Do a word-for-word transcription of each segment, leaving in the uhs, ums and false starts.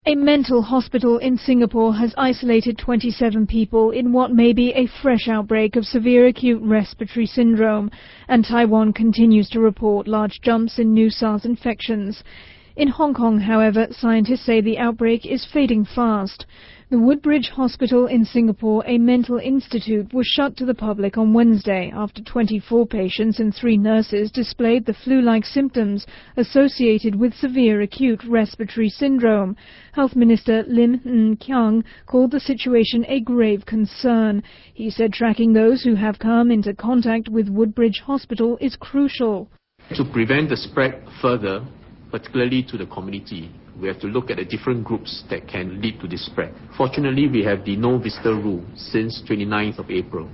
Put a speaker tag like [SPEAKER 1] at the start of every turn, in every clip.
[SPEAKER 1] A mental hospital in Singapore has isolated twenty-seven people in what may be a fresh outbreak of severe acute respiratory syndrome, and Taiwan continues to report large jumps in new SARS infections. In Hong Kong, however, scientists say the outbreak is fading fast. The Woodbridge Hospital in Singapore, a mental institute, was shut to the public on Wednesday after twenty-four patients and three nurses displayed the flu-like symptoms associated with severe acute respiratory syndrome. Health Minister Lim Ng Kiang called the situation a grave concern. He said tracking those who have come into contact with Woodbridge Hospital is crucial.
[SPEAKER 2] To prevent the spread further, particularly to the community, we have to look at the different groups that can lead to this spread. Fortunately, we have the no visitor rule since twenty-ninth of April,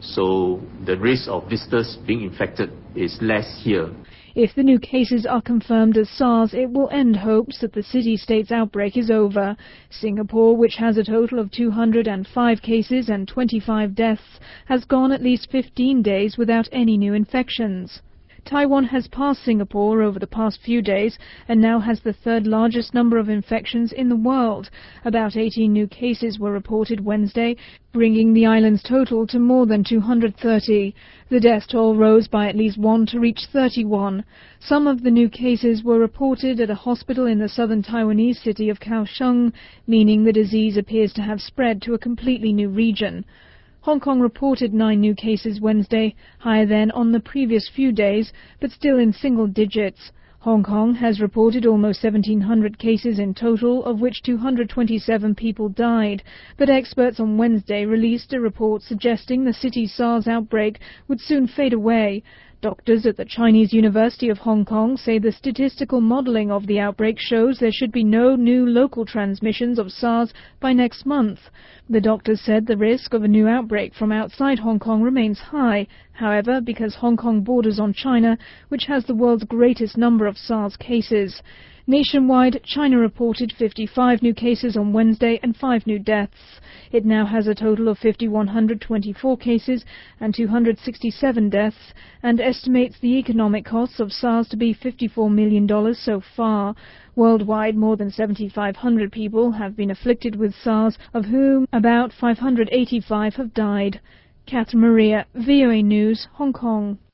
[SPEAKER 2] so the risk of visitors being infected is less here.
[SPEAKER 1] If the new cases are confirmed as SARS, it will end hopes that the city-state's outbreak is over. Singapore, which has a total of two hundred five cases and twenty-five deaths, has gone at least fifteen days without any new infections. Taiwan has passed Singapore over the past few days and now has the third largest number of infections in the world. About eighteen new cases were reported Wednesday, bringing the island's total to more than two hundred thirty. The death toll rose by at least one to reach thirty-one. Some of the new cases were reported at a hospital in the southern Taiwanese city of Kaohsiung, meaning the disease appears to have spread to a completely new region. Hong Kong reported nine new cases Wednesday, higher than on the previous few days, but still in single digits. Hong Kong has reported almost seventeen hundred cases in total, of which two hundred twenty-seven people died. But experts on Wednesday released a report suggesting the city's SARS outbreak would soon fade away. Doctors at the Chinese University of Hong Kong say the statistical modelling of the outbreak shows there should be no new local transmissions of SARS by next month. The doctors said the risk of a new outbreak from outside Hong Kong remains high. However, because Hong Kong borders on China, which has the world's greatest number of SARS cases. Nationwide, China reported fifty-five new cases on Wednesday and five new deaths. It now has a total of five thousand one hundred twenty-four cases and two hundred sixty-seven deaths, and estimates the economic costs of SARS to be fifty-four million dollars so far. Worldwide, more than seven thousand five hundred people have been afflicted with SARS, of whom about five hundred eighty-five have died. Catherine Maria, V O A News, Hong Kong.